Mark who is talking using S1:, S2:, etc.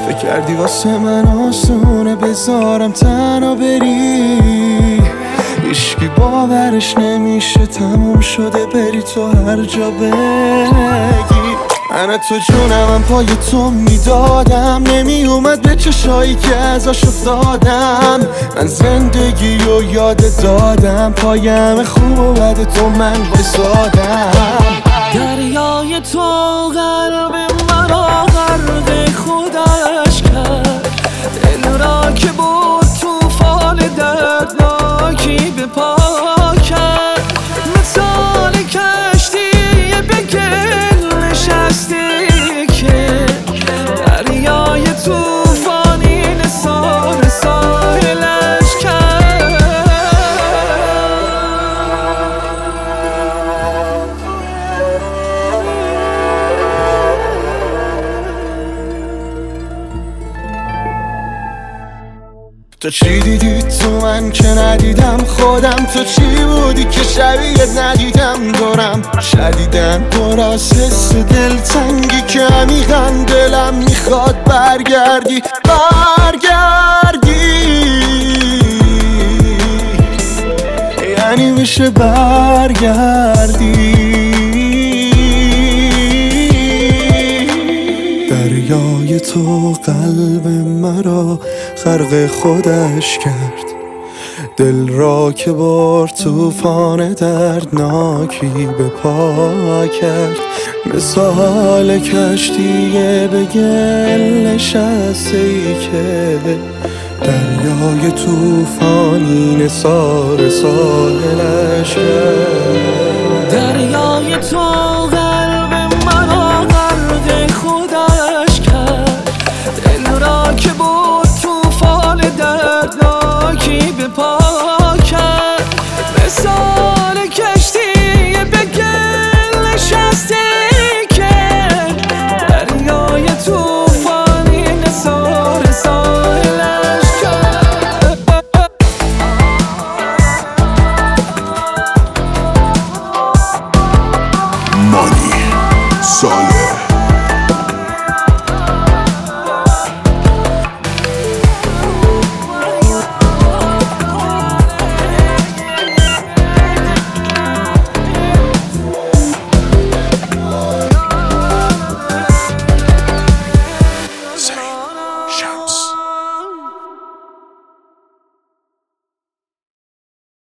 S1: فکر کردی واسه من آسونه بذارم تنها بری، هیچکی باورش نمیشه تموم شده بری تو هر جا بگی. من تو جونم پای تو میدادم، نمی اومد به چشایی که ازش افتادم. من زندگی رو یاد دادم، پایم خوب و بد تو من بسادم.
S2: دریای تو قلب مرا غرق خودش کرد، دل را که برد توفان دردناکی به پا کرد. مثال کشتی به گل نشسته که دریای توفانی نثار ساحلش کرد.
S1: تو چی دیدی تو من که ندیدم خودم؟ تو چی بودی که شبیه ندیدم دورم؟ شدیدن پر از حس دلتنگی که عمیقا دلم میخواد برگردی. یعنی میشه برگردی. دریای تو قلب مرا غرق خودش کرد، دل را که بار توفان دردناکی به پا کرد. مثال کشتی به گل نشسته ای که دریای توفانی نثار ساحلش کرد.
S2: دریای تو